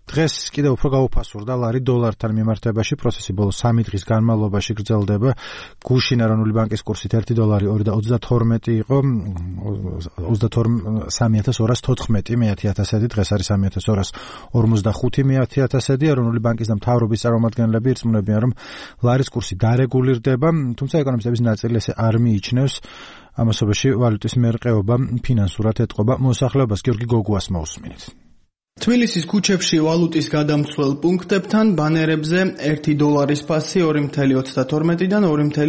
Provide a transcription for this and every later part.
დღეს კიდევ უფრო გაუფასურდა ლარი დოლართან მიმართებაში. პროცესი ბოლო 3 დღის განმავლობაში გრძელდება. გუშინ ეროვნული ბანკის კურსით 1 დოლარი 2.32 იყო, 32.214 მეათიათასედი, დღეს არის 3.245 მეათიათასედი. ეროვნული ბანკის და მთავრობის წარმომადგენლები ირწმუნებიან, რომ ლარის კურსი დარეგულირდება, თუმცა ეკონომისტების ნაწილი ესე არ მიიჩნევს. ამასობაში ვალუტის მერყეობა ფინანსურად ეტყობა მოსახლეობას. გიორგი გოგუას მოусმინეთ. თბილისის ქუჩებში ვალუტის გადამცველ პუნქტებთან ბანერებზე 1 დოლარის ფასი 2.32-დან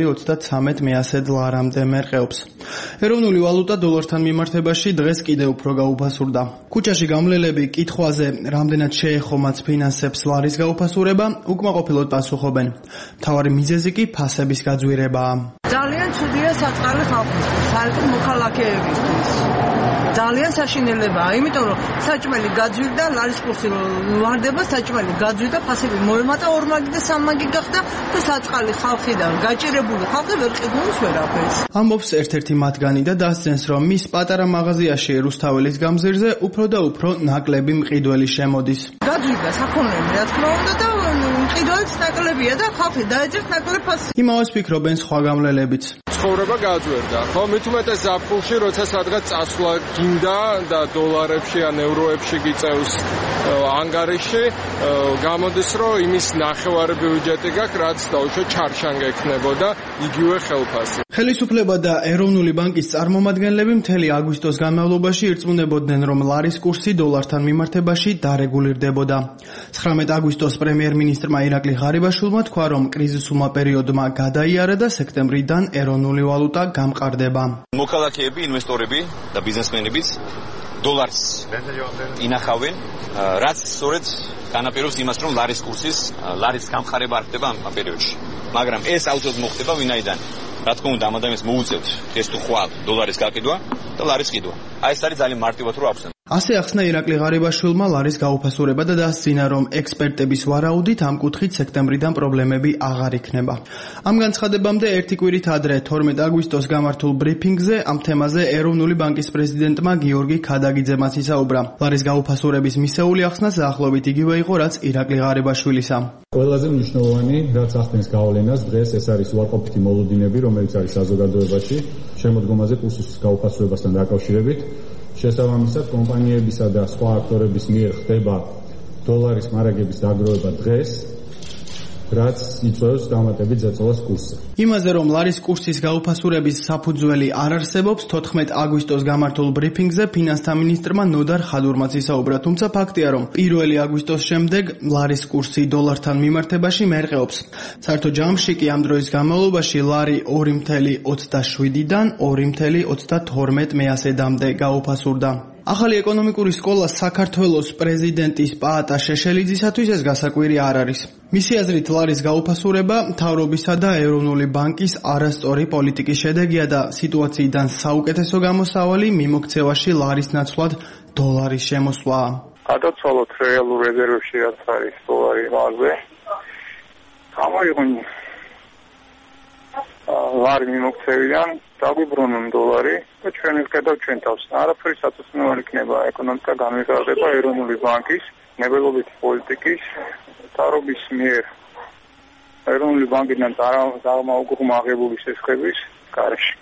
2.33 ლარამდე მერყეობს. ეროვნული ვალუტა დოლართან მიმართებაში დღეს კიდევ უფრო გაუფასურდა. ქუჩაში გამლელები კითხვაზე, რამდენად შეეხომაც ფინანსებს ლარის გაუფასურება, უკმაყოფილოდ პასუხობენ. მთავარი მიზეზი კი ფასების გაძვირებაა. ძალიან ცუდია საწყალი ხალხისთვის, საერთოდ მოქალაქეებისთვის. ძალიან საშინელებაა, იმიტომ რომ საჭმელი გაძვირდა, ლარის კურსი ვარდება, საჭმელი გაძვირდა, ფასები მოემატა 2 მაგი და 3 მაგი გახდა და საწყალი ხალხი და გაჭირებული ხალხი ვერ ყიდულობს ვერაფერს. ამბობს ერთ-ერთი მათგანი და დასძენს, რომ მის პატარა მაღაზიაში რუსთაველის გამზირზე უფრო და უფრო ნაკლები მყიდველი შემოდის. გაძვირდა საქონლები, რა თქმა უნდა და მყიდველიც ნაკლებია და ხალხი დაეძებს ნაკლებ ფასს. იმავეს ფიქრობენ სხვა გამლელებიც. ცხოვრება გაძვირდა. ხო, მით უმეტეს ზაფხულში, როცა სადღაც წასვლა გინდა და დოლარებში ან ევროებში გიწევს ანგარიში, გამოდის, რომ იმის ნახევარი ბიუჯეტი გაქვს, რაც დაუშვათ ჩარშანგ ექნებოდა იგივე ხელფასი. ხელისუფლება და ეროვნული ბანკის წარმომადგენლები მთელი აგვისტოს განმავლობაში ირწმუნებოდნენ, რომ ლარის კურსი დოლართან მიმართებაში დარეგულირდებოდა. 19 აგვისტოს პრემიერ-მინისტრმა ირაკლი ღარიბაშვილმა თქვა, რომ კრიზისულმა პერიოდმა გადაიარა და სექტემბრიდან ეროვნული ვალუტა გამყარდება. მოქალაქეები, ინვესტორები და ბიზნესმენებიც დოლარს ინახავენ, რაც სწორედ განაპირობებს იმას, რომ ლარის გამყარება არ ხდება ამ პერიოდში. მაგრამ ეს აუცილებლად მოხდება ვინაიდან, რა თქმა უნდა, ამ ადამიანს მოუწევთ ეს თუ ხვალ დოლარის გაყიდვა და ლარის ყიდვა. აი ეს არის ძალიან მარტივად რო ახსნა. ასე ახსნა ირაკლი ღარიბაშვილმა ლარის გაუფასურება და დასძინა, რომ ექსპერტების ვარაუდით ამ კუთხით სექტემბრიდან პრობლემები აღარ იქნება. ამ განცხადებამდე ერთი კვირით ადრე 12 აგვისტოს გამართულ ბრიფინგზე ამ თემაზე ეროვნული ბანკის პრეზიდენტმა გიორგი ქადაგიძემაც ისაუბრა. ლარის გაუფასურების მისეული ახსნას ახლობით იგივე იყო, რაც ირაკლი ღარიბაშვილისა. ყველაზე მნიშვნელოვანი, რაც ახდენს გავლენას დღეს, ეს არის უარყოფითი მოლოდინები, რომელიც არის საზოგადოებაში შემოდგომაზე კურსის გაუფასურებასთან დაკავშირებით. შესაბამისად, კომპანიებისა და სხვა აქტორების მიერ ხდება დოლარის მარაგების დაგროვება დღეს, რაც იწვევს დამატებით ზეწოლას კურსზე. იმაზე, რომ ლარის კურსის გაუფასურების საფუძველი არ არსებობს, 14 აგვისტოს გამართულ ბრიფინგზე ფინანსთა მინისტრმა ნოდარ ხადურმაც ისაუბრა, თუმცა ფაქტია, რომ 1 აგვისტოს შემდეგ ლარის კურსი დოლართან მიმართებაში მერყეობს. საერთო ჯამში კი ამ დროის განმავლობაში ლარი 2.27-დან 2.32 მეასედამდე გაუფასურდა. ახალი ეკონომიკური სკოლა საქართველოს პრეზიდენტის პაატა შეშელიძისათვის ეს გასაკვირი არ არის. მისი აზრით, ლარის გაუფასურება მთავრობისა და ეროვნული ბანკის არასწორი პოლიტიკის შედეგია და სიტუაციიდან საუკეთესო გამოსავალი მიმოქცევაში ლარის ნაცვლად დოლარის შემოსვლაა. გადაცვალოთ რეალურ რეზერვებში რაც არის დოლარი ლარზე. გამოიღვინოთ ლარი მიმოქცევიდან დაგვიბრუნონ დოლარი და ჩვენ ვკედავ ჩვენ თავს. არაფერი საწესნო არ იქნება ეკონომიკა განვითარდება ეროვნული ბანკის ნებელობითი პოლიტიკის მთავრობის მიერ ეროვნული ბანკიდან წარმოგმაღებული შესხების გარეშე.